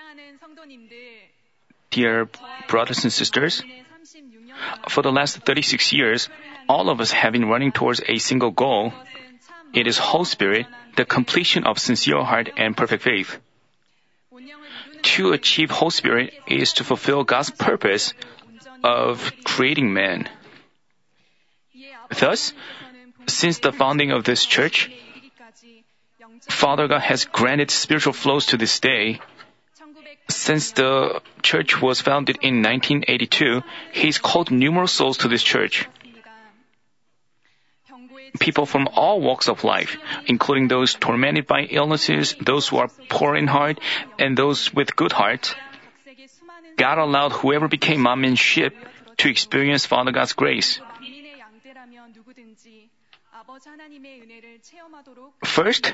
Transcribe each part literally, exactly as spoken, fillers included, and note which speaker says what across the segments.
Speaker 1: Dear brothers and sisters, for the last thirty-six years, all of us have been running towards a single goal. It is Holy Spirit, the completion of sincere heart and perfect faith. To achieve Holy Spirit is to fulfill God's purpose of creating man. Thus, since the founding of this church, Father God has granted spiritual flows to this day. Since the church was founded in nineteen eighty-two, He's called numerous souls to this church. People from all walks of life, including those tormented by illnesses, those who are poor in heart, and those with good hearts. God allowed whoever became mom and ship to experience Father God's grace. First,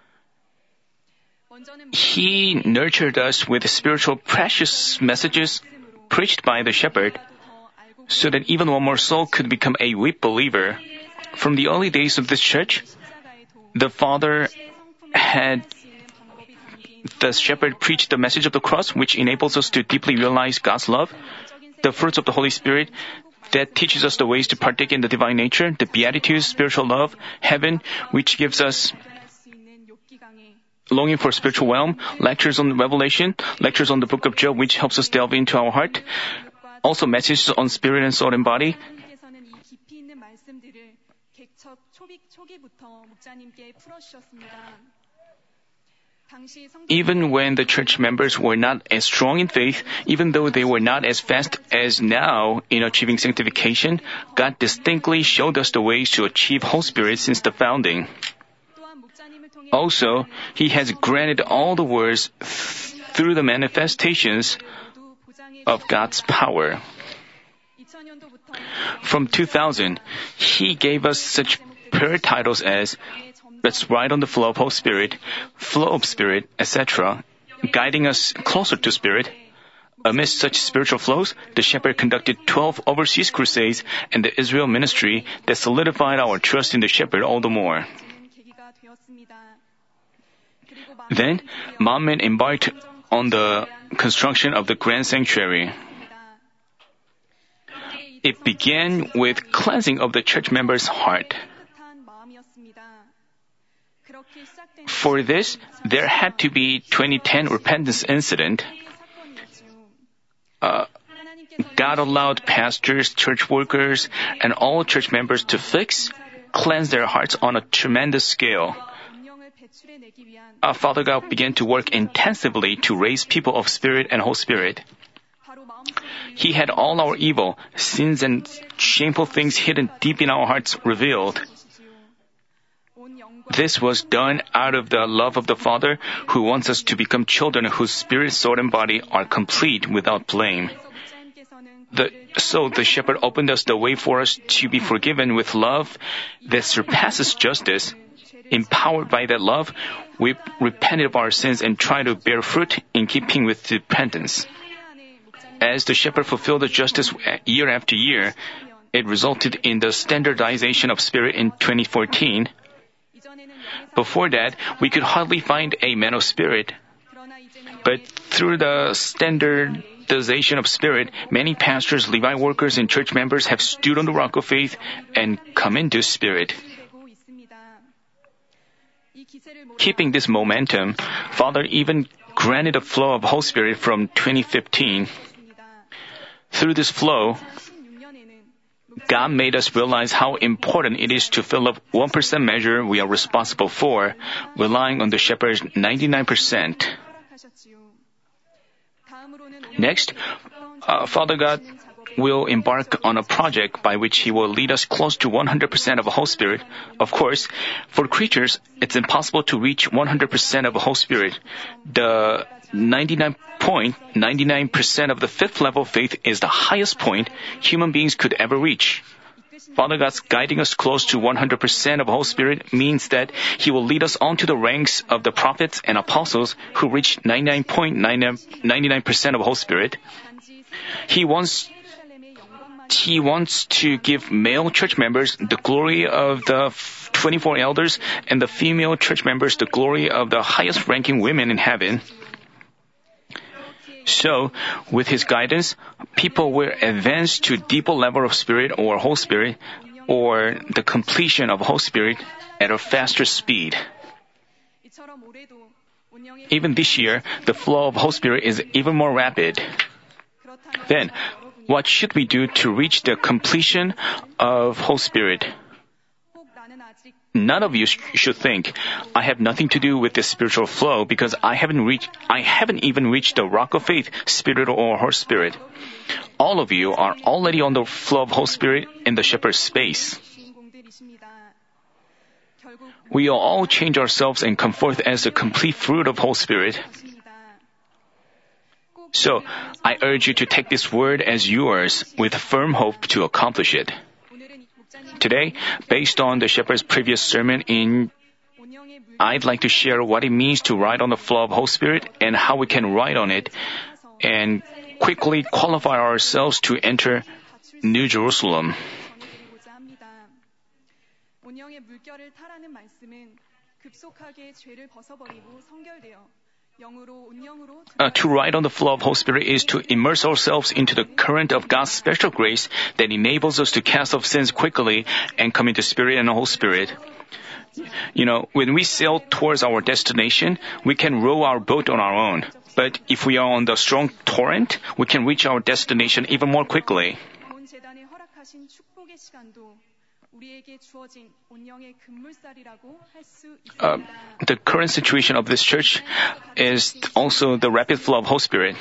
Speaker 1: He nurtured us with spiritual precious messages preached by the shepherd, so that even one more soul could become a weak believer. From the early days of this church, the Father had the shepherd preach the message of the cross, which enables us to deeply realize God's love, the fruits of the Holy Spirit that teaches us the ways to partake in the divine nature, the beatitudes, spiritual love, heaven, which gives us longing for spiritual realm, lectures on Revelation, lectures on the book of Job, which helps us delve into our heart, also messages on spirit and soul and body. Even when the church members were not as strong in faith, even though they were not as fast as now in achieving sanctification, God distinctly showed us the ways to achieve Holy Spirit since the founding. Also, He has granted all the words th- through the manifestations of God's power. From two thousand, He gave us such prayer titles as Let's Ride on the Flow of Holy Spirit, Flow of Spirit, et cetera, guiding us closer to Spirit. Amidst such spiritual flows, the shepherd conducted twelve overseas crusades and the Israel ministry that solidified our trust in the shepherd all the more. Then, Manmin embarked on the construction of the Grand Sanctuary. It began with cleansing of the church members' heart. For this, there had to be twenty ten repentance incident. Uh, God allowed pastors, church workers, and all church members to fix, cleanse their hearts on a tremendous scale. Our Father God began to work intensively to raise people of Spirit and Holy Spirit. He had all our evil, sins, and shameful things hidden deep in our hearts revealed. This was done out of the love of the Father, who wants us to become children whose spirit, soul, and body are complete without blame. The, so the shepherd opened us the way for us to be forgiven with love that surpasses justice. Empowered by that love, we repented of our sins and tried to bear fruit in keeping with repentance. As the shepherd fulfilled the justice year after year, it resulted in the standardization of spirit in twenty fourteen. Before that, we could hardly find a man of spirit. But through the standardization of spirit, many pastors, Levi workers, and church members have stood on the rock of faith and come into spirit. Keeping this momentum, Father even granted a flow of Holy Spirit from twenty fifteen. Through this flow, God made us realize how important it is to fill up one percent measure we are responsible for, relying on the shepherd's ninety-nine percent. Next, uh, Father God will embark on a project by which He will lead us close to one hundred percent of the Holy Spirit. Of course, for creatures, it's impossible to reach one hundred percent of the Holy Spirit. The ninety-nine point nine nine percent of the fifth level of faith is the highest point human beings could ever reach. Father God's guiding us close to one hundred percent of the Holy Spirit means that He will lead us on to the ranks of the prophets and apostles who reach ninety-nine point nine nine percent of the Holy Spirit. He wants He wants to give male church members the glory of the twenty-four elders and the female church members the glory of the highest ranking women in heaven. So, with His guidance, people will advance to deeper level of Spirit or Holy Spirit, or the completion of Holy Spirit at a faster speed. Even this year, the flow of Holy Spirit is even more rapid. Then, what should we do to reach the completion of Holy Spirit? None of you sh- should think, I have nothing to do with this spiritual flow because I haven't reached, I haven't even reached the rock of faith, Spirit or Holy Spirit. All of you are already on the flow of Holy Spirit in the shepherd's space. We will all change ourselves and come forth as the complete fruit of Holy Spirit. So, I urge you to take this word as yours with firm hope to accomplish it. Today, based on the shepherd's previous sermon in, I'd like to share what it means to ride on the flow of Holy Spirit and how we can ride on it and quickly qualify ourselves to enter New Jerusalem. Uh, to ride on the flow of Holy Spirit is to immerse ourselves into the current of God's special grace that enables us to cast off sins quickly and come into Spirit and Holy Spirit. You know, when we sail towards our destination, we can row our boat on our own. But if we are on the strong torrent, we can reach our destination even more quickly. Uh, the current situation of this church is also the rapid flow of Holy Spirit.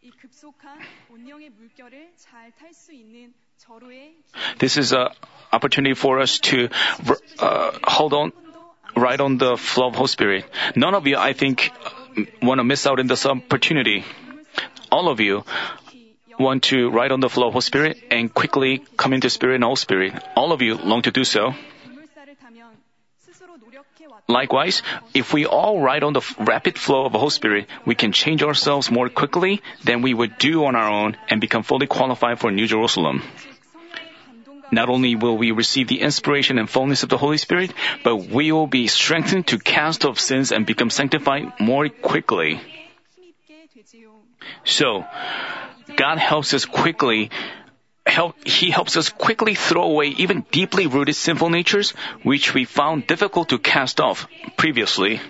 Speaker 1: This is an opportunity for us to uh, hold on, ride on the flow of Holy Spirit. None of you, I think, want to miss out on this opportunity. All of you want to ride on the flow of Holy Spirit and quickly come into Spirit and Holy Spirit. All of you long to do so. Likewise, if we all ride on the rapid flow of the Holy Spirit, we can change ourselves more quickly than we would do on our own and become fully qualified for New Jerusalem. Not only will we receive the inspiration and fullness of the Holy Spirit, but we will be strengthened to cast off sins and become sanctified more quickly. So, God helps us quickly Help, he helps us quickly throw away even deeply rooted sinful natures, which we found difficult to cast off previously.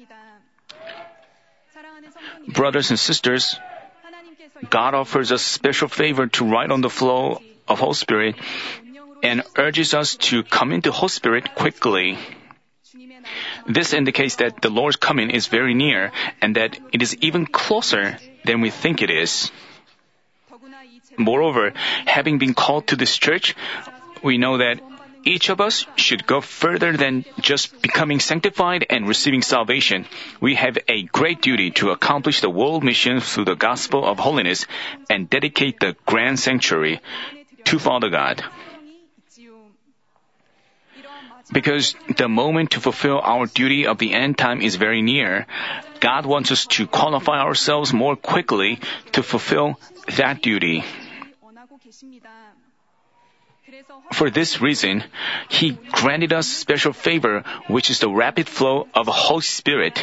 Speaker 1: Brothers and sisters, God offers us special favor to ride on the flow of Holy Spirit and urges us to come into Holy Spirit quickly. This indicates that the Lord's coming is very near and that it is even closer than we think it is. Moreover, having been called to this church, we know that each of us should go further than just becoming sanctified and receiving salvation. We have a great duty to accomplish the world mission through the gospel of holiness and dedicate the grand sanctuary to Father God. Because the moment to fulfill our duty of the end time is very near, God wants us to qualify ourselves more quickly to fulfill that duty. For this reason, He granted us special favor, which is the rapid flow of the Holy Spirit.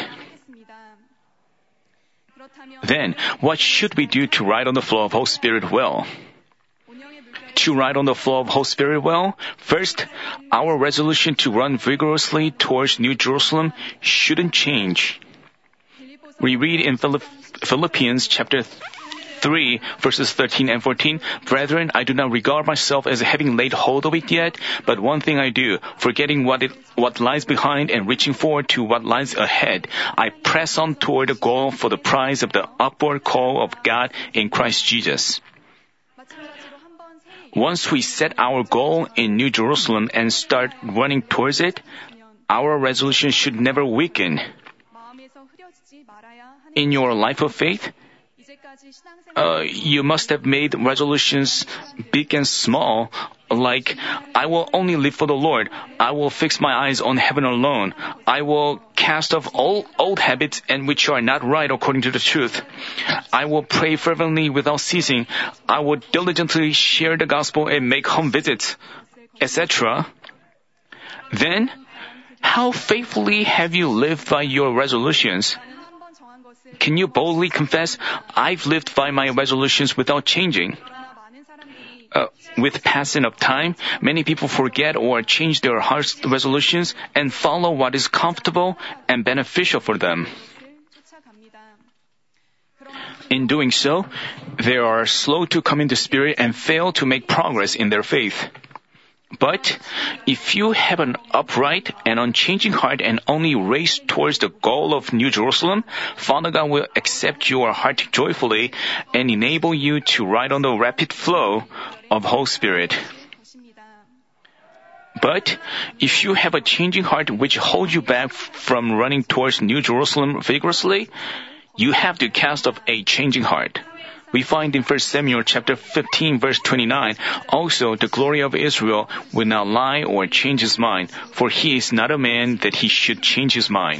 Speaker 1: Then, what should we do to ride on the flow of Holy Spirit well? To ride on the flow of Holy Spirit well, first, our resolution to run vigorously towards New Jerusalem shouldn't change. We read in Philippians chapter three, verses thirteen and fourteen, Brethren, I do not regard myself as having laid hold of it yet, but one thing I do, forgetting what it, what lies behind and reaching forward to what lies ahead, I press on toward the goal for the prize of the upward call of God in Christ Jesus. Once we set our goal in New Jerusalem and start running towards it, our resolution should never weaken. In your life of faith, Uh, you must have made resolutions big and small, like, I will only live for the Lord. I will fix my eyes on heaven alone. I will cast off all old habits and which are not right according to the truth. I will pray fervently without ceasing. I will diligently share the gospel and make home visits, et cetera. Then, how faithfully have you lived by your resolutions? Can you boldly confess, I've lived by my resolutions without changing? Uh, with passing of time, many people forget or change their heart's resolutions and follow what is comfortable and beneficial for them. In doing so, they are slow to come into spirit and fail to make progress in their faith. But if you have an upright and unchanging heart and only race towards the goal of New Jerusalem, Father God will accept your heart joyfully and enable you to ride on the rapid flow of Holy Spirit. But if you have a changing heart which holds you back from running towards New Jerusalem vigorously, you have to cast off a changing heart. We find in First Samuel chapter fifteen verse twenty-nine, also the glory of Israel will not lie or change his mind, for he is not a man that he should change his mind.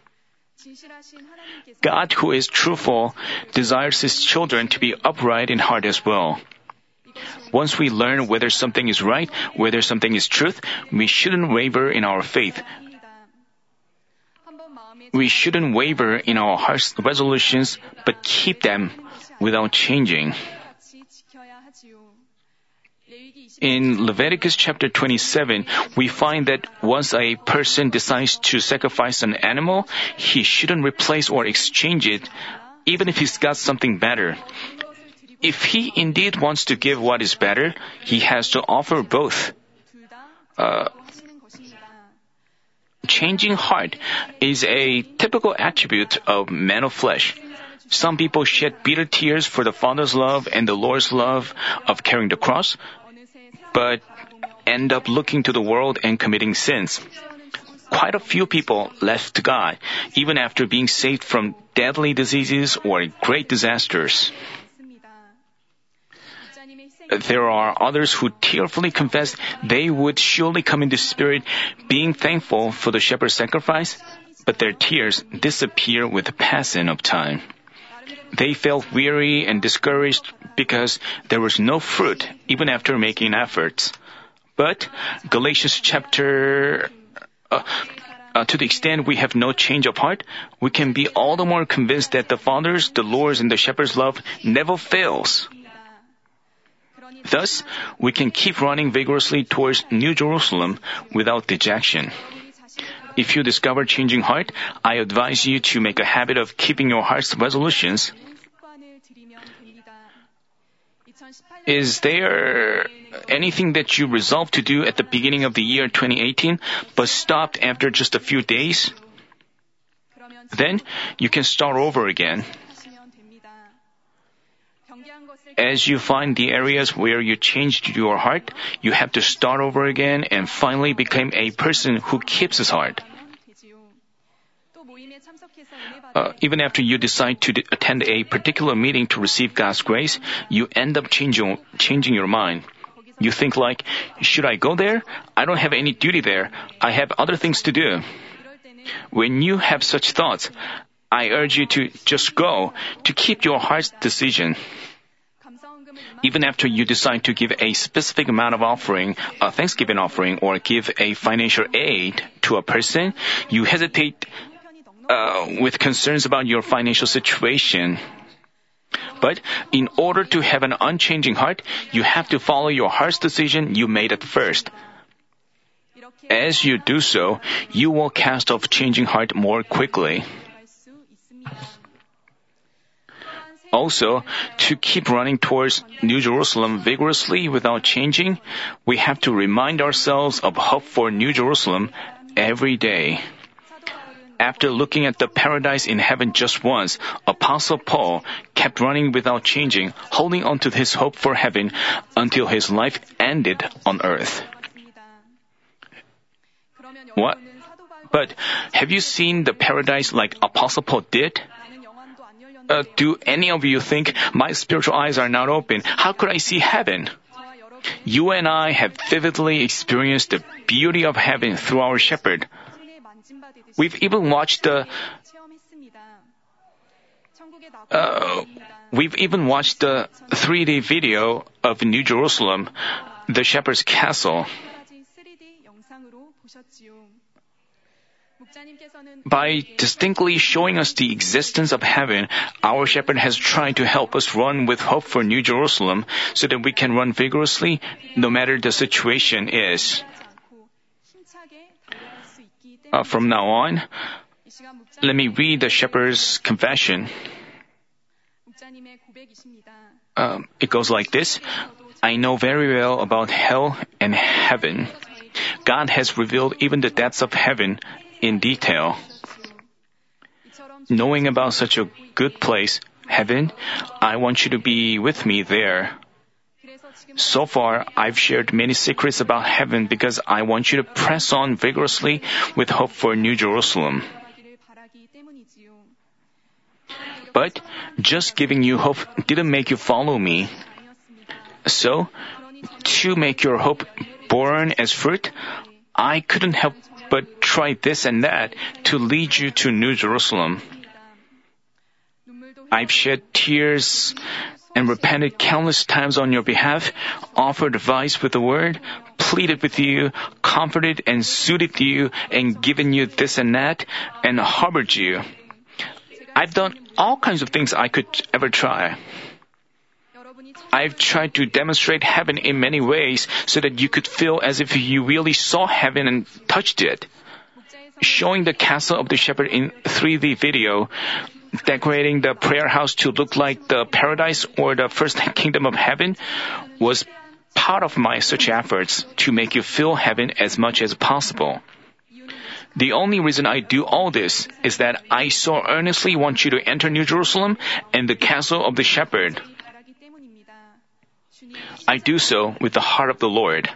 Speaker 1: God, who is truthful, desires his children to be upright in heart as well. Once we learn whether something is right, whether something is truth, we shouldn't waver in our faith. We shouldn't waver in our heart's resolutions, but keep them without changing. In Leviticus chapter twenty-seven, we find that once a person decides to sacrifice an animal, he shouldn't replace or exchange it, even if he's got something better. If he indeed wants to give what is better, he has to offer both. Uh, changing heart is a typical attribute of man of flesh. Some people shed bitter tears for the Father's love and the Lord's love of carrying the cross, but end up looking to the world and committing sins. Quite a few people left God, even after being saved from deadly diseases or great disasters. There are others who tearfully confess they would surely come into spirit, being thankful for the shepherd's sacrifice, but their tears disappear with the passing of time. They felt weary and discouraged because there was no fruit even after making efforts. But Galatians chapter, uh, uh, to the extent we have no change of heart, we can be all the more convinced that the Father's, the Lord's, and the Shepherd's love never fails. Thus, we can keep running vigorously towards New Jerusalem without dejection. If you discover changing heart, I advise you to make a habit of keeping your heart's resolutions. Is there anything that you resolved to do at the beginning of the year twenty eighteen, but stopped after just a few days? Then you can start over again. As you find the areas where you changed your heart, you have to start over again and finally become a person who keeps his heart. Uh, even after you decide to d- attend a particular meeting to receive God's grace, you end up changing, changing your mind. You think like, should I go there? I don't have any duty there. I have other things to do. When you have such thoughts, I urge you to just go, to keep your heart's decision. Even after you decide to give a specific amount of offering, a Thanksgiving offering, or give a financial aid to a person, you hesitate uh, with concerns about your financial situation. But in order to have an unchanging heart, you have to follow your heart's decision you made at first. As you do so, you will cast off changing heart more quickly. Also, to keep running towards New Jerusalem vigorously without changing, we have to remind ourselves of hope for New Jerusalem every day. After looking at the paradise in heaven just once, Apostle Paul kept running without changing, holding on to his hope for heaven until his life ended on earth. What? But have you seen the paradise like Apostle Paul did? Uh, do any of you think, my spiritual eyes are not open, how could I see heaven? You and I have vividly experienced the beauty of heaven through our shepherd. We've even watched the uh, we've even watched the three D video of New Jerusalem, the shepherd's castle. By distinctly showing us the existence of heaven, our shepherd has tried to help us run with hope for New Jerusalem so that we can run vigorously no matter the situation is. Uh, from now on, let me read the shepherd's confession. Um, it goes like this. I know very well about hell and heaven. God has revealed even the depths of heaven in detail. Knowing about such a good place, heaven, I want you to be with me there. So far, I've shared many secrets about heaven because I want you to press on vigorously with hope for New Jerusalem. But just giving you hope didn't make you follow me. So, to make your hope born as fruit, I couldn't help but try this and that to lead you to New Jerusalem. I've shed tears and repented countless times on your behalf, offered advice with the word, pleaded with you, comforted and soothed you, and given you this and that, and harbored you. I've done all kinds of things I could ever try. I've tried to demonstrate heaven in many ways so that you could feel as if you really saw heaven and touched it. Showing the castle of the shepherd in three D video, decorating the prayer house to look like the paradise or the first kingdom of heaven was part of my such efforts to make you feel heaven as much as possible. The only reason I do all this is that I so earnestly want you to enter New Jerusalem and the castle of the shepherd. I do so with the heart of the Lord.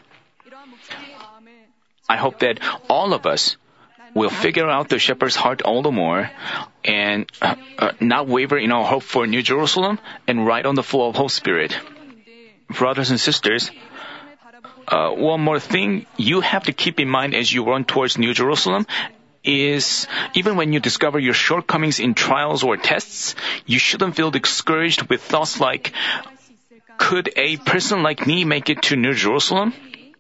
Speaker 1: I hope that all of us will figure out the shepherd's heart all the more and uh, uh, not waver in our hope for New Jerusalem and ride on the flow of Holy Spirit. Brothers and sisters, uh, one more thing you have to keep in mind as you run towards New Jerusalem is even when you discover your shortcomings in trials or tests, you shouldn't feel discouraged with thoughts like, could a person like me make it to New Jerusalem?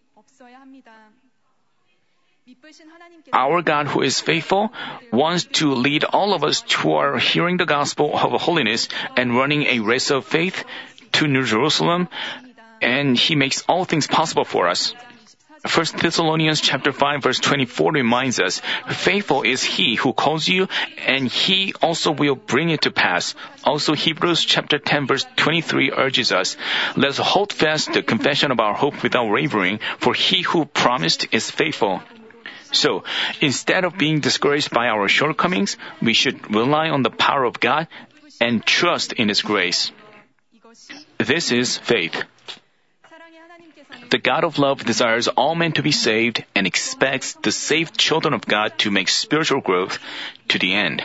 Speaker 1: Our God, who is faithful, wants to lead all of us who are hearing the gospel of holiness and running a race of faith to New Jerusalem, and He makes all things possible for us. First Thessalonians chapter five verse twenty-four reminds us, faithful is He who calls you, and He also will bring it to pass. Also Hebrews chapter ten verse twenty-three urges us, let us hold fast the confession of our hope without wavering, for He who promised is faithful. So, instead of being discouraged by our shortcomings, we should rely on the power of God and trust in His grace. This is faith. The God of love desires all men to be saved and expects the saved children of God to make spiritual growth to the end.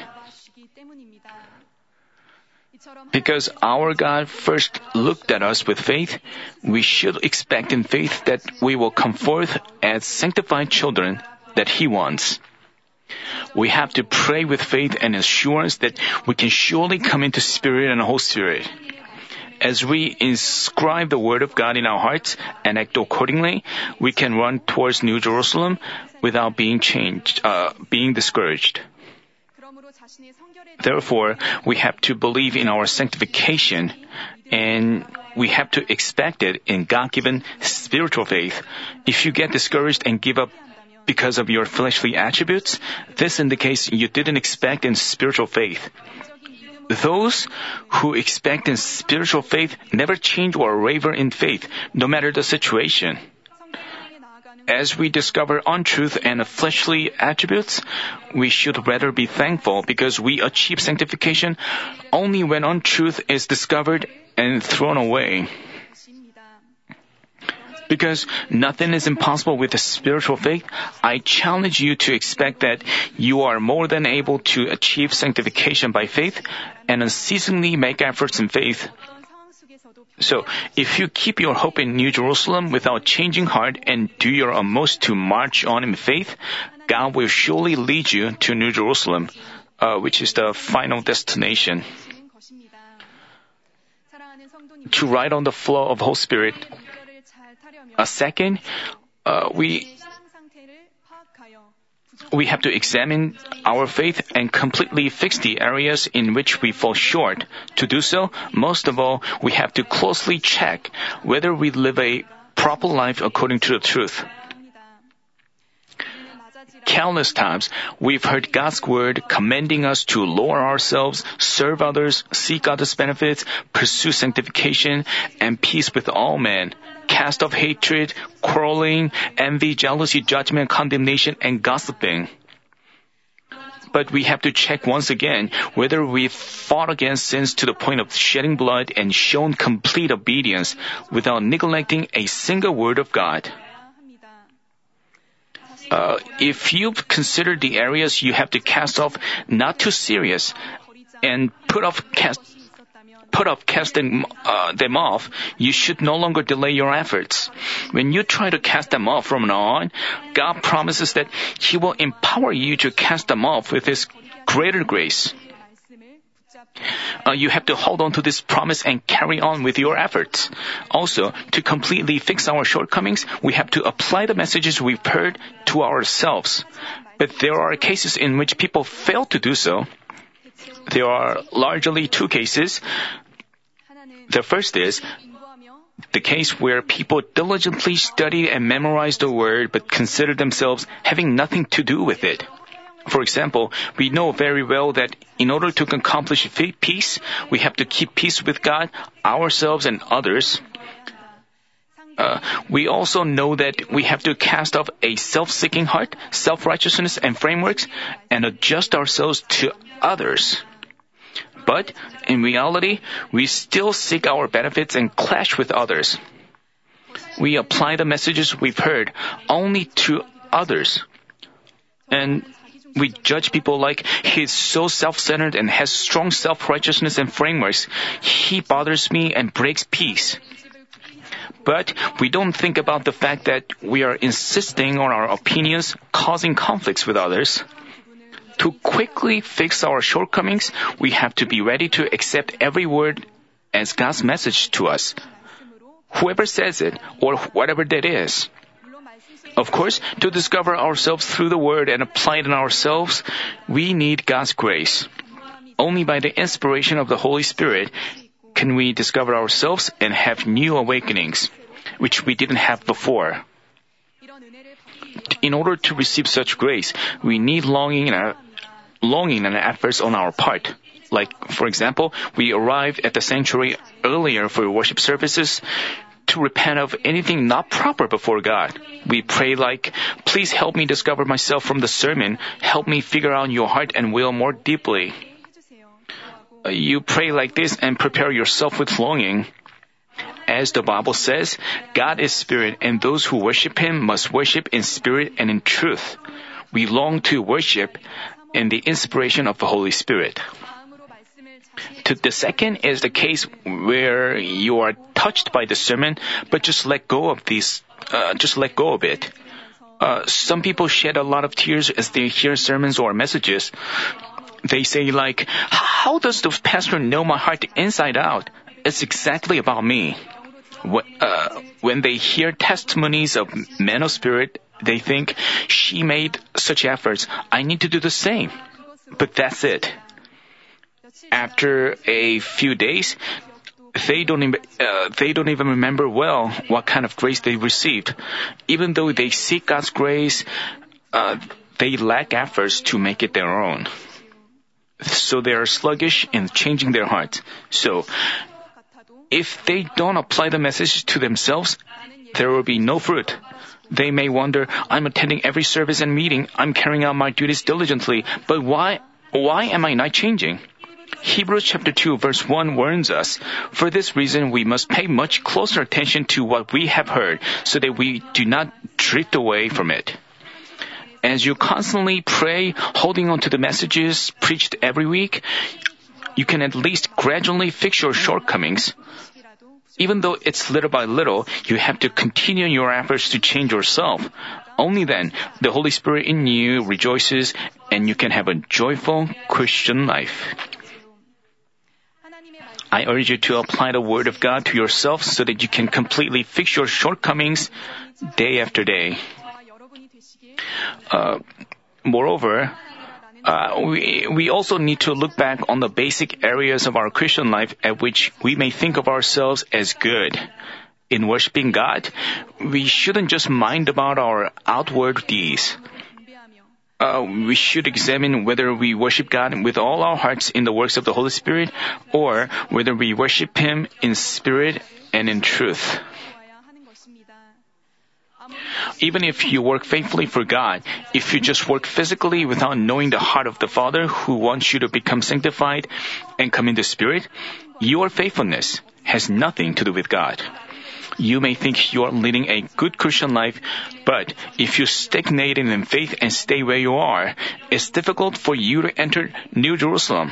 Speaker 1: Because our God first looked at us with faith, we should expect in faith that we will come forth as sanctified children that He wants. We have to pray with faith and assurance that we can surely come into Spirit and Holy Spirit. As we inscribe the Word of God in our hearts and act accordingly, we can run towards New Jerusalem without being changed, uh, being discouraged. Therefore, we have to believe in our sanctification, and we have to expect it in God-given spiritual faith. If you get discouraged and give up because of your fleshly attributes, this indicates you didn't expect in spiritual faith. Those who expect in spiritual faith never change or waver in faith, no matter the situation. As we discover untruth and fleshly attributes, we should rather be thankful because we achieve sanctification only when untruth is discovered and thrown away. Because nothing is impossible with the spiritual faith, I challenge you to expect that you are more than able to achieve sanctification by faith and unceasingly make efforts in faith. So, if you keep your hope in New Jerusalem without changing heart and do your utmost to march on in faith, God will surely lead you to New Jerusalem, uh, which is the final destination. To ride on the flow of Holy Spirit. A second, uh, we we have to examine our faith and completely fix the areas in which we fall short. To do so, most of all, we have to closely check whether we live a proper life according to the truth. Countless times, we've heard God's word commending us to lower ourselves, serve others, seek others' benefits, pursue sanctification, and peace with all men, cast off hatred, quarreling, envy, jealousy, judgment, condemnation, and gossiping. But we have to check once again whether we've fought against sins to the point of shedding blood and shown complete obedience without neglecting a single word of God. Uh, if you've considered the areas you have to cast off not too serious and put off cast, put off casting uh, them off, you should no longer delay your efforts. When you try to cast them off from now on, God promises that He will empower you to cast them off with His greater grace. Uh, you have to hold on to this promise and carry on with your efforts. Also, to completely fix our shortcomings, we have to apply the messages we've heard to ourselves. But there are cases in which people fail to do so. There are largely two cases. The first is the case where people diligently study and memorize the word but consider themselves having nothing to do with it. For example, we know very well that in order to accomplish peace, we have to keep peace with God, ourselves, and others. Uh, we also know that we have to cast off a self-seeking heart, self-righteousness, and frameworks, and adjust ourselves to others. But, in reality, we still seek our benefits and clash with others. We apply the messages we've heard only to others. And we judge people like, he's so self-centered and has strong self-righteousness and frameworks. He bothers me and breaks peace. But we don't think about the fact that we are insisting on our opinions, causing conflicts with others. To quickly fix our shortcomings, we have to be ready to accept every word as God's message to us, whoever says it or whatever that is. Of course, to discover ourselves through the Word and apply it in ourselves, we need God's grace. Only by the inspiration of the Holy Spirit can we discover ourselves and have new awakenings, which we didn't have before. In order to receive such grace, we need longing and, longing and efforts on our part. Like, for example, we arrive at the sanctuary earlier for worship services to repent of anything not proper before God. We pray like, please help me discover myself from the sermon. Help me figure out your heart and will more deeply. Uh, you pray like this and prepare yourself with longing. As the Bible says, God is spirit, and those who worship Him must worship in spirit and in truth. We long to worship in the inspiration of the Holy Spirit. To the second is the case where you are touched by the sermon, but just let go of these, uh, just let go of it. Uh, some people shed a lot of tears as they hear sermons or messages. They say like, how does the pastor know my heart inside out? It's exactly about me. Uh, when they hear testimonies of men of spirit, they think, she made such efforts, I need to do the same. But that's it. After a few days, they don't even, uh, they don't even remember well what kind of grace they received. Even though they seek God's grace, uh, they lack efforts to make it their own. So they are sluggish in changing their hearts. So, if they don't apply the message to themselves, there will be no fruit. They may wonder, I'm attending every service and meeting, I'm carrying out my duties diligently, but why, why am I not changing? Hebrews chapter two verse one warns us, for this reason we must pay much closer attention to what we have heard, so that we do not drift away from it. As you constantly pray, holding on to the messages preached every week, you can at least gradually fix your shortcomings. Even though it's little by little, you have to continue your efforts to change yourself. Only then, the Holy Spirit in you rejoices and you can have a joyful Christian life. I urge you to apply the Word of God to yourself so that you can completely fix your shortcomings day after day. Uh, Moreover, uh, we, we also need to look back on the basic areas of our Christian life at which we may think of ourselves as good. In worshiping God, we shouldn't just mind about our outward deeds. Uh, we should examine whether we worship God with all our hearts in the works of the Holy Spirit, or whether we worship Him in spirit and in truth. Even if you work faithfully for God, if you just work physically without knowing the heart of the Father who wants you to become sanctified and come in the Spirit, your faithfulness has nothing to do with God. You may think you are leading a good Christian life, but if you stagnate in faith and stay where you are, it's difficult for you to enter New Jerusalem.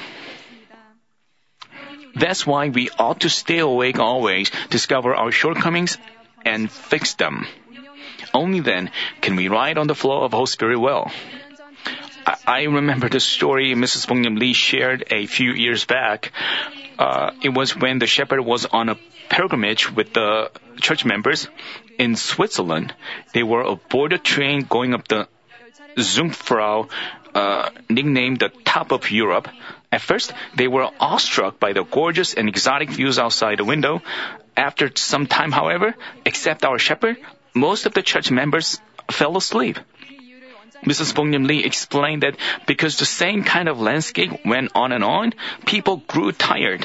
Speaker 1: That's why we ought to stay awake always, discover our shortcomings, and fix them. Only then can we ride on the flow of Holy Spirit well. I, I remember the story Missus Bongnam Lee shared a few years back. Uh, it was when the shepherd was on a pilgrimage with the church members in Switzerland. They were aboard a train going up the Jungfrau, uh, nicknamed the top of Europe. At first, they were awestruck by the gorgeous and exotic views outside the window. After some time, however, except our shepherd, most of the church members fell asleep. Missus Bongnam Lee explained that because the same kind of landscape went on and on, people grew tired.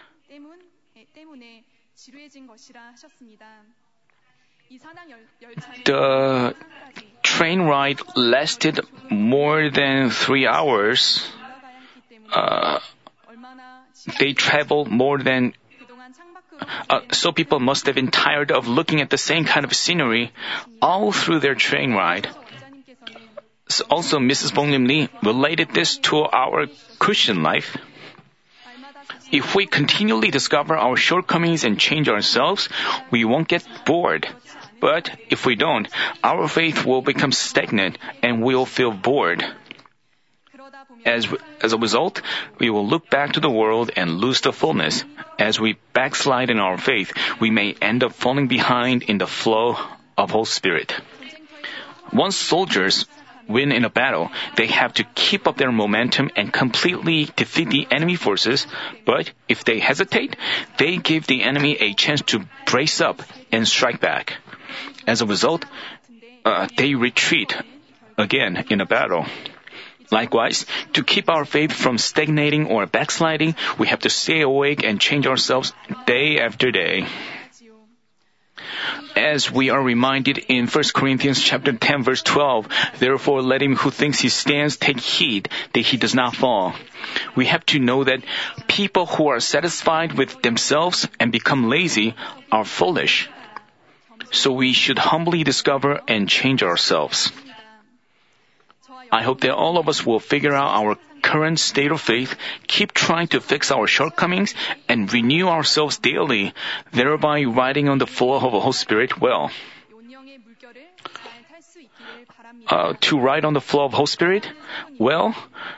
Speaker 1: The train ride lasted more than three hours. Uh, they traveled more than Uh, so people must have been tired of looking at the same kind of scenery all through their train ride. So also, Missus Bongnam Lee related this to our Christian life. If we continually discover our shortcomings and change ourselves, we won't get bored. But if we don't, our faith will become stagnant and we'll feel bored. As, as a result, we will look back to the world and lose the fullness. As we backslide in our faith, we may end up falling behind in the flow of Holy Spirit. Once soldiers win in a battle, they have to keep up their momentum and completely defeat the enemy forces. But if they hesitate, they give the enemy a chance to brace up and strike back. As a result, uh, they retreat again in a battle. Likewise, to keep our faith from stagnating or backsliding, we have to stay awake and change ourselves day after day. As we are reminded in First Corinthians chapter ten verse twelve, therefore let him who thinks he stands take heed that he does not fall. We have to know that people who are satisfied with themselves and become lazy are foolish. So we should humbly discover and change ourselves. I hope that all of us will figure out our current state of faith, keep trying to fix our shortcomings, and renew ourselves daily, thereby riding on the flow of the Holy Spirit well. Uh, to ride on the flow of Holy Spirit? Well,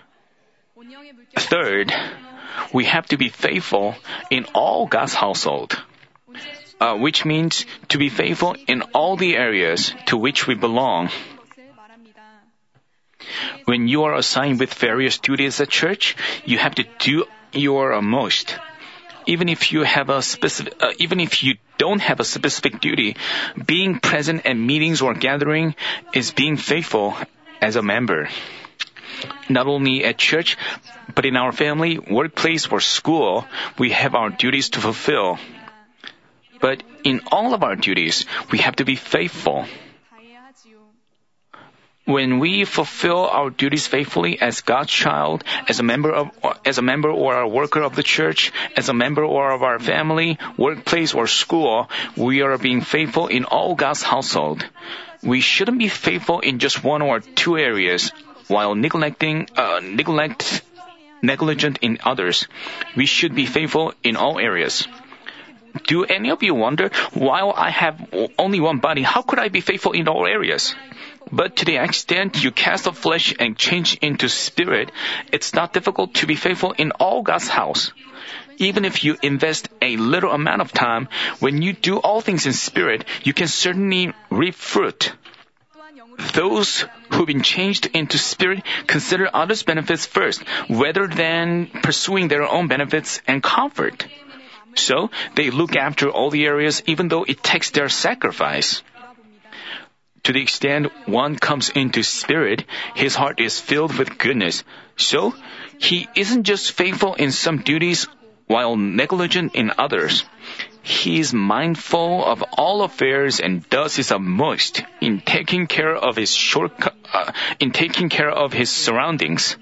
Speaker 1: third, we have to be faithful in all God's household, uh, which means to be faithful in all the areas to which we belong. When you are assigned with various duties at church, you have to do your most. Even if you have a specific, uh, even if you don't have a specific duty, being present at meetings or gathering is being faithful as a member. Not only at church, but in our family, workplace, or school, we have our duties to fulfill. But in all of our duties, we have to be faithful. When we fulfill our duties faithfully as God's child, as a member of, as a member or a worker of the church, as a member or of our family, workplace, or school, we are being faithful in all God's household. We shouldn't be faithful in just one or two areas, while neglecting, uh, neglect, negligent in others. We should be faithful in all areas. Do any of you wonder, while I have only one body, how could I be faithful in all areas? But to the extent you cast off flesh and change into spirit, it's not difficult to be faithful in all God's house. Even if you invest a little amount of time, when you do all things in spirit, you can certainly reap fruit. those who've been changed into spirit consider others' benefits first, rather than pursuing their own benefits and comfort. So, they look after all the areas even though it takes their sacrifice. To the extent one comes into spirit, his heart is filled with goodness. So, he isn't just faithful in some duties while negligent in others. He is mindful of all affairs and does his utmost in taking care of his short, uh, in taking care of his surroundings.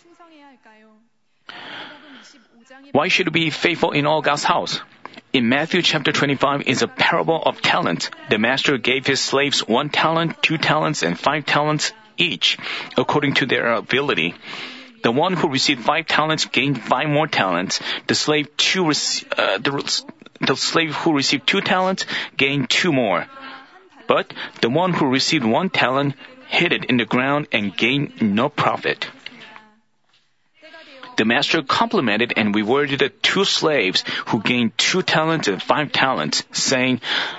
Speaker 1: Why should we be faithful in all God's house? In Matthew chapter twenty-five is a parable of talents. The master gave his slaves one talent, two talents, and five talents each, according to their ability. The one who received five talents gained five more talents. The slave two, uh, the, the slave who received two talents gained two more. But the one who received one talent hid it in the ground and gained no profit. The master complimented and rewarded the two slaves who gained two talents and five talents, saying,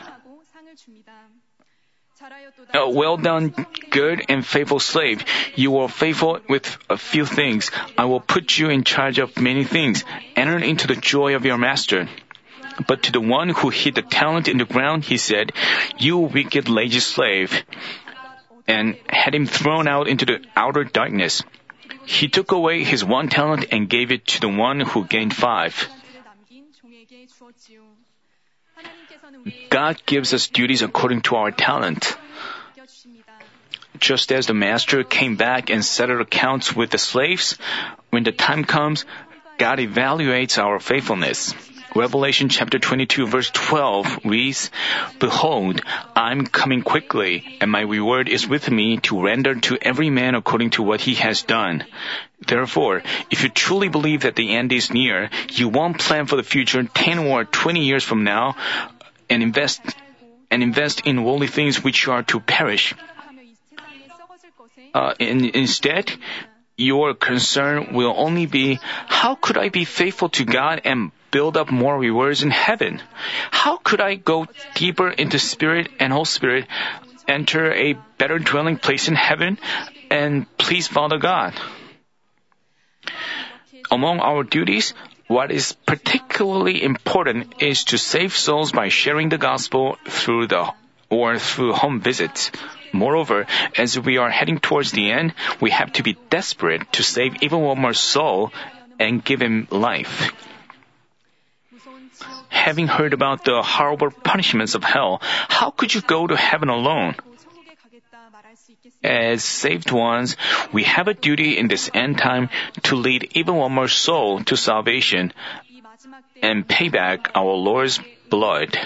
Speaker 1: "Oh, well done, good and faithful slave. You were faithful with a few things. I will put you in charge of many things. Enter into the joy of your master." But to the one who hid the talent in the ground, he said, "You wicked, lazy slave," and had him thrown out into the outer darkness. He took away his one talent and gave it to the one who gained five. God gives us duties according to our talent. Just as the master came back and settled accounts with the slaves, when the time comes, God evaluates our faithfulness. Revelation chapter twenty-two verse twelve reads, "Behold, I'm coming quickly, and my reward is with me to render to every man according to what he has done." Therefore, if you truly believe that the end is near, you won't plan for the future ten or twenty years from now and invest and invest in worldly things which are to perish. Uh, in, instead, your concern will only be, how could I be faithful to God and build up more rewards in heaven? How could I go deeper into spirit and whole spirit, enter a better dwelling place in heaven, and please Father God? Among our duties, what is particularly important is to save souls by sharing the gospel through the or through home visits. Moreover, as we are heading towards the end, we have to be desperate to save even one more soul and give him life. Having heard about the horrible punishments of hell, how could you go to heaven alone? As saved ones, we have a duty in this end time to lead even one more soul to salvation and pay back our Lord's blood.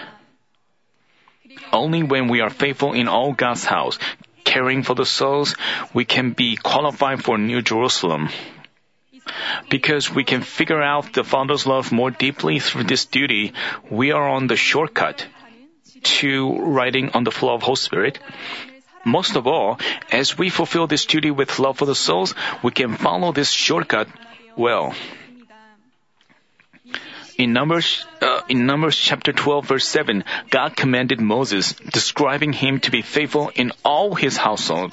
Speaker 1: Only when we are faithful in all God's house, caring for the souls, we can be qualified for New Jerusalem. Because we can figure out the Father's love more deeply through this duty, we are on the shortcut to riding on the flow of Holy Spirit. Most of all, as we fulfill this duty with love for the souls, we can follow this shortcut well. In Numbers, uh, in Numbers chapter twelve verse seven, God commanded Moses, describing him to be faithful in all his household.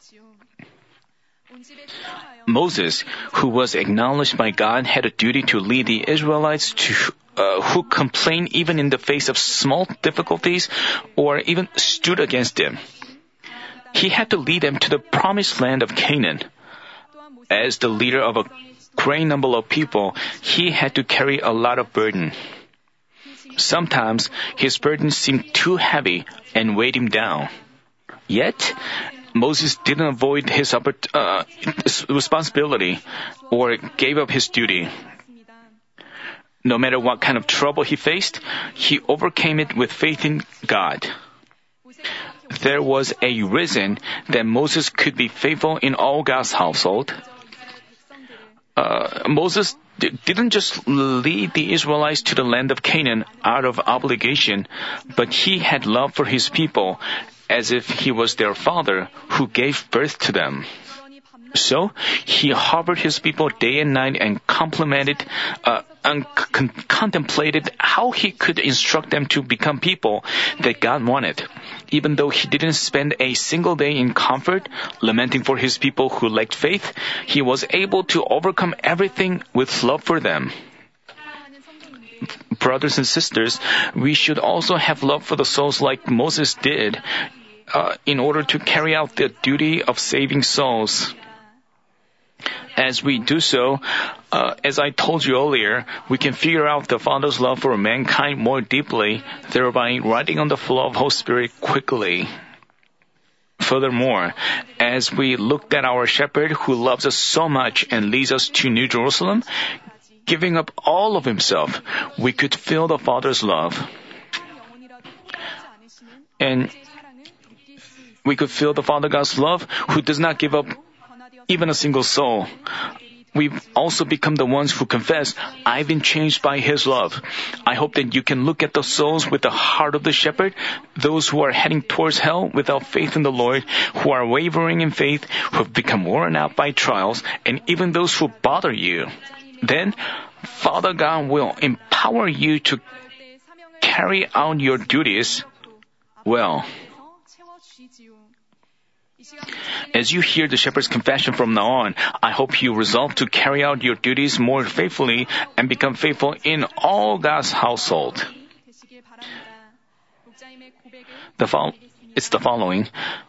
Speaker 1: Moses, who was acknowledged by God, had a duty to lead the Israelites to, uh, who complained even in the face of small difficulties or even stood against them. He had to lead them to the promised land of Canaan. As the leader of a great number of people, he had to carry a lot of burden. Sometimes his burden seemed too heavy and weighed him down. Yet, Moses didn't avoid his uh, responsibility or gave up his duty. No matter what kind of trouble he faced, he overcame it with faith in God. There was a reason that Moses could be faithful in all God's household. Uh, Moses d- didn't just lead the Israelites to the land of Canaan out of obligation, but he had love for his people as if he was their father who gave birth to them. So, he harbored his people day and night and complimented, uh, and con- contemplated how he could instruct them to become people that God wanted. Even though he didn't spend a single day in comfort, lamenting for his people who lacked faith, he was able to overcome everything with love for them. Brothers and sisters, we should also have love for the souls like Moses did, uh, in order to carry out the duty of saving souls. As we do so, uh, as I told you earlier, we can figure out the Father's love for mankind more deeply, thereby riding on the flow of Holy Spirit quickly. Furthermore, as we looked at our shepherd who loves us so much and leads us to New Jerusalem, giving up all of himself, we could feel the Father's love. And we could feel the Father God's love who does not give up even a single soul. We've also become the ones who confess, I've been changed by His love. I hope that you can look at the souls with the heart of the shepherd, those who are heading towards hell without faith in the Lord, who are wavering in faith, who have become worn out by trials, and even those who bother you. Then, Father God will empower you to carry out your duties well. As you hear the shepherd's confession from now on, I hope you resolve to carry out your duties more faithfully and become faithful in all God's household. The fo- it's the following.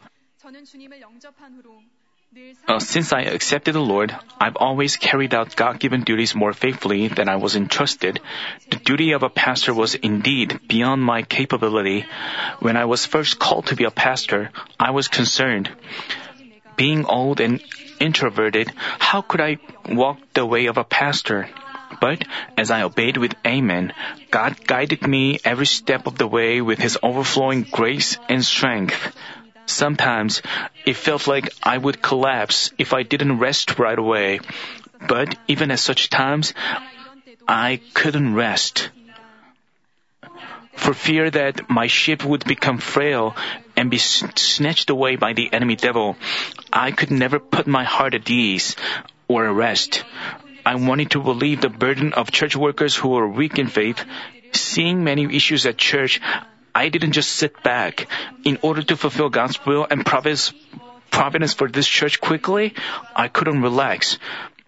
Speaker 1: Uh, since I accepted the Lord, I've always carried out God-given duties more faithfully than I was entrusted. The duty of a pastor was indeed beyond my capability. When I was first called to be a pastor, I was concerned. Being old and introverted, how could I walk the way of a pastor? But as I obeyed with amen, God guided me every step of the way with His overflowing grace and strength. Sometimes it felt like I would collapse if I didn't rest right away. But even at such times, I couldn't rest. For fear that my ship would become frail and be snatched away by the enemy devil, I could never put my heart at ease or rest. I wanted to relieve the burden of church workers who were weak in faith. Seeing many issues at church, I didn't just sit back. In order to fulfill God's will and providence, providence for this church quickly, I couldn't relax.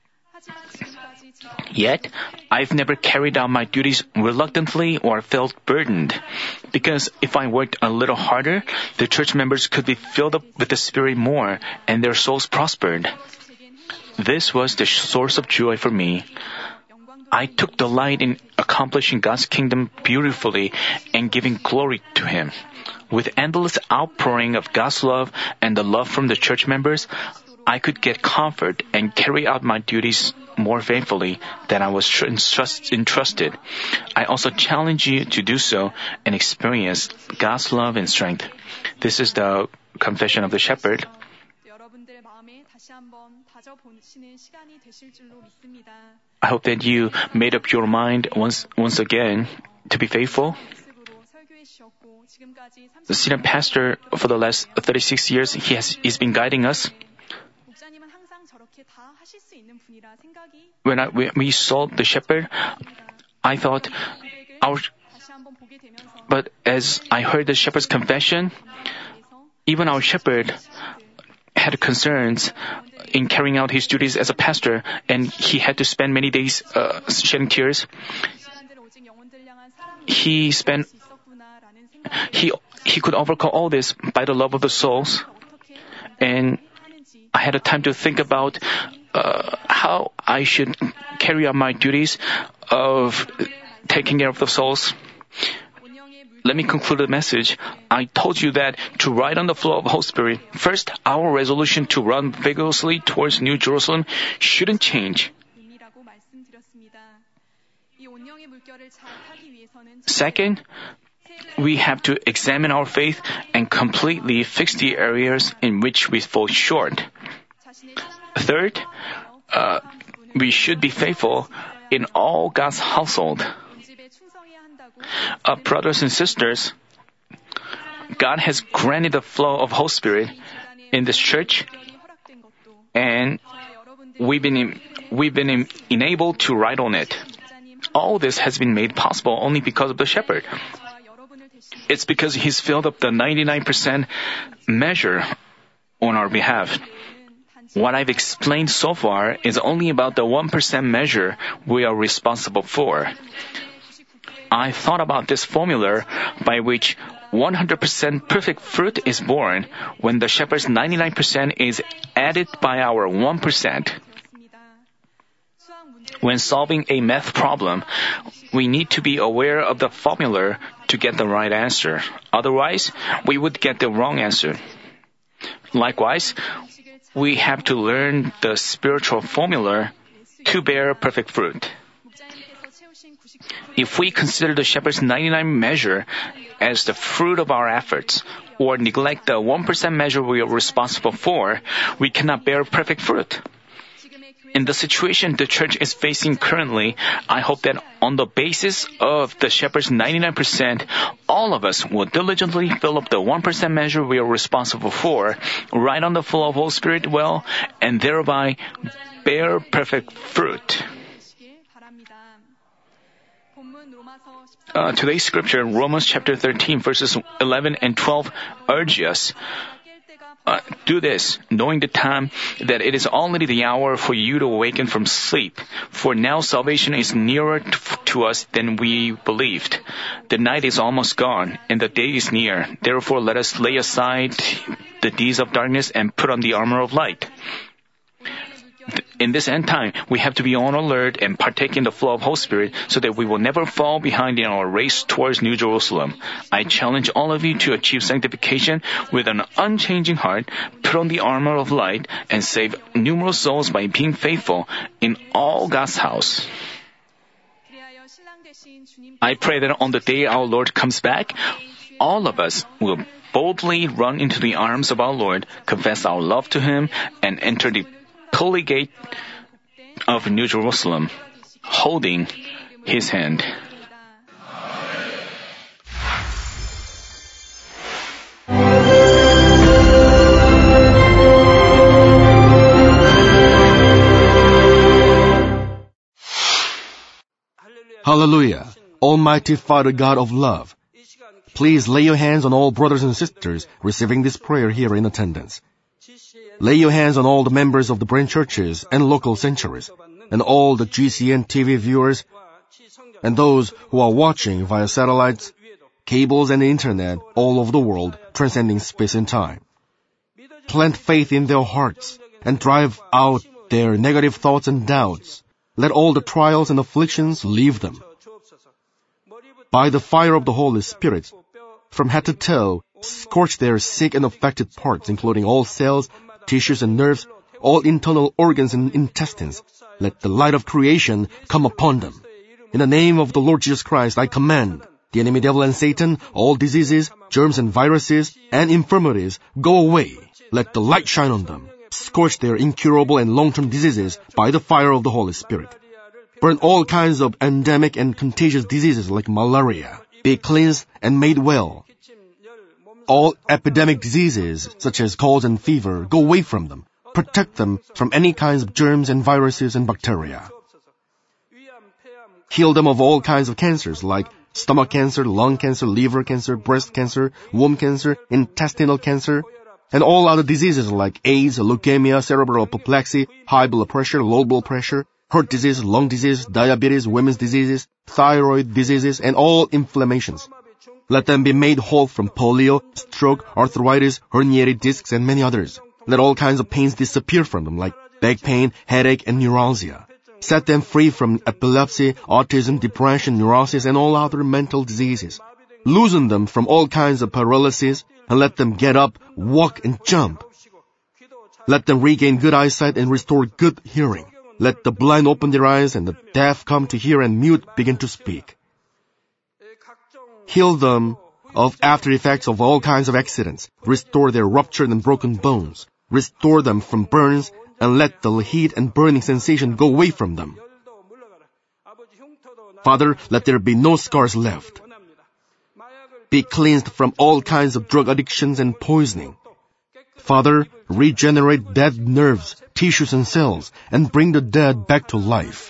Speaker 1: Yet, I've never carried out my duties reluctantly or felt burdened. Because if I worked a little harder, the church members could be filled up with the Spirit more and their souls prospered. This was the source of joy for me. I took delight in accomplishing God's kingdom beautifully and giving glory to Him. With endless outpouring of God's love and the love from the church members, I could get comfort and carry out my duties more faithfully than I was entrusted. I also challenge you to do so and experience God's love and strength. This is the confession of the shepherd. I hope that you made up your mind once once again to be faithful. The senior pastor for the last thirty-six years, he has he's been guiding us. When I when we saw the shepherd, I thought our but as I heard the shepherd's confession, even our shepherd had concerns in carrying out his duties as a pastor, and he had to spend many days uh, shedding tears. He spent he he could overcome all this by the love of the souls, and I had a time to think about uh, how I should carry out my duties of taking care of the souls. Let me conclude the message. I told you that to ride on the flow of the Holy Spirit, first, our resolution to run vigorously towards New Jerusalem shouldn't change. Second, we have to examine our faith and completely fix the areas in which we fall short. Third, uh, we should be faithful in all God's household. Uh, brothers and sisters, God has granted the flow of Holy Spirit in this church, and we've been, we've been enabled to ride on it. All this has been made possible only because of the shepherd. It's because he's filled up the ninety-nine percent measure on our behalf. What I've explained so far is only about the one percent measure we are responsible for. I thought about this formula by which one hundred percent perfect fruit is born when the shepherd's ninety-nine percent is added by our one percent. When solving a math problem, we need to be aware of the formula to get the right answer. Otherwise, we would get the wrong answer. Likewise, we have to learn the spiritual formula to bear perfect fruit. If we consider the shepherd's ninety-nine measure as the fruit of our efforts, or neglect the one percent measure we are responsible for, we cannot bear perfect fruit. In the situation the church is facing currently, I hope that on the basis of the shepherd's ninety-nine percent, all of us will diligently fill up the one percent measure we are responsible for, ride on the flow of Holy Spirit well, and thereby bear perfect fruit. Uh, today's scripture, Romans chapter thirteen, verses eleven and twelve, urge us, uh, do this, knowing the time that it is already the hour for you to awaken from sleep. For now salvation is nearer t- to us than we believed. The night is almost gone, and the day is near. Therefore let us lay aside the deeds of darkness and put on the armor of light. In this end time, we have to be on alert and partake in the flow of Holy Spirit so that we will never fall behind in our race towards New Jerusalem. I challenge all of you to achieve sanctification with an unchanging heart, put on the armor of light, and save numerous souls by being faithful in all God's house. I pray that on the day our Lord comes back, all of us will boldly run into the arms of our Lord, confess our love to Him, and enter the holy gate of New Jerusalem, holding His hand.
Speaker 2: Hallelujah! Almighty Father God of love, please lay your hands on all brothers and sisters receiving this prayer here in attendance. Lay your hands on all the members of the branch churches and local sanctuaries, and all the G C N T V viewers, and those who are watching via satellites, cables, and the internet all over the world, transcending space and time. Plant faith in their hearts and drive out their negative thoughts and doubts. Let all the trials and afflictions leave them. By the fire of the Holy Spirit, from head to toe, scorch their sick and affected parts, including all cells, tissues and nerves, all internal organs and intestines. Let the light of creation come upon them. In the name of the Lord Jesus Christ, I command the enemy devil and Satan, all diseases, germs and viruses, and infirmities, go away. Let the light shine on them. Scorch their incurable and long-term diseases by the fire of the Holy Spirit. Burn all kinds of endemic and contagious diseases like malaria. Be cleansed and made well. All epidemic diseases, such as colds and fever, go away from them. Protect them from any kinds of germs and viruses and bacteria. Heal them of all kinds of cancers, like stomach cancer, lung cancer, liver cancer, breast cancer, womb cancer, intestinal cancer, and all other diseases like AIDS, leukemia, cerebral apoplexy, high blood pressure, low blood pressure, heart disease, lung disease, diabetes, women's diseases, thyroid diseases, and all inflammations. Let them be made whole from polio, stroke, arthritis, herniated discs, and many others. Let all kinds of pains disappear from them, like back pain, headache, and neuralgia. Set them free from epilepsy, autism, depression, neurosis, and all other mental diseases. Loosen them from all kinds of paralysis, and let them get up, walk, and jump. Let them regain good eyesight and restore good hearing. Let the blind open their eyes, and the deaf come to hear, and mute begin to speak. Heal them of after effects of all kinds of accidents. Restore their ruptured and broken bones. Restore them from burns, and let the heat and burning sensation go away from them. Father, let there be no scars left. Be cleansed from all kinds of drug addictions and poisoning. Father, regenerate dead nerves, tissues, and cells, and bring the dead back to life.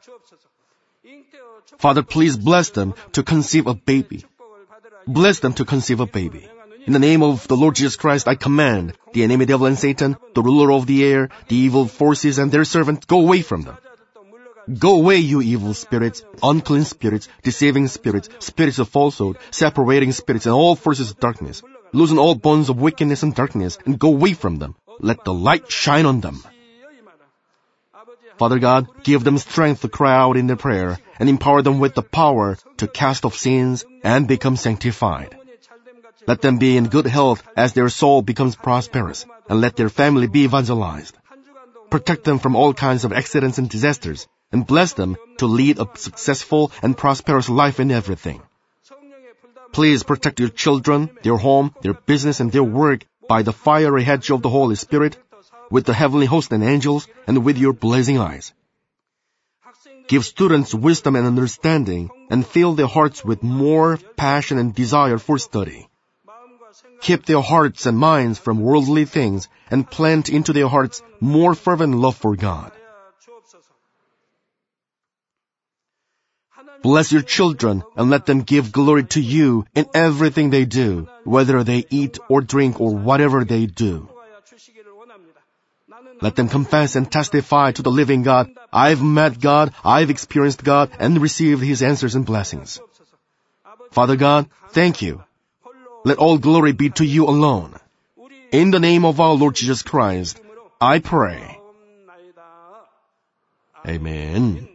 Speaker 2: Father, please bless them to conceive a baby. Bless them to conceive a baby. In the name of the Lord Jesus Christ, I command the enemy devil and Satan, the ruler of the air, the evil forces and their servants, go away from them. Go away, you evil spirits, unclean spirits, deceiving spirits, spirits of falsehood, separating spirits, and all forces of darkness. Loosen all bonds of wickedness and darkness, and go away from them. Let the light shine on them. Father God, give them strength to cry out in their prayer, and empower them with the power to cast off sins and become sanctified. Let them be in good health as their soul becomes prosperous, and let their family be evangelized. Protect them from all kinds of accidents and disasters, and bless them to lead a successful and prosperous life in everything. Please protect your children, their home, their business, and their work by the fiery hedge of the Holy Spirit, with the heavenly host and angels, and with your blazing eyes. Give students wisdom and understanding, and fill their hearts with more passion and desire for study. Keep their hearts and minds from worldly things, and plant into their hearts more fervent love for God. Bless your children and let them give glory to you in everything they do, whether they eat or drink or whatever they do. Let them confess and testify to the living God, I've met God, I've experienced God, and received His answers and blessings. Father God, thank you. Let all glory be to you alone. In the name of our Lord Jesus Christ, I pray. Amen.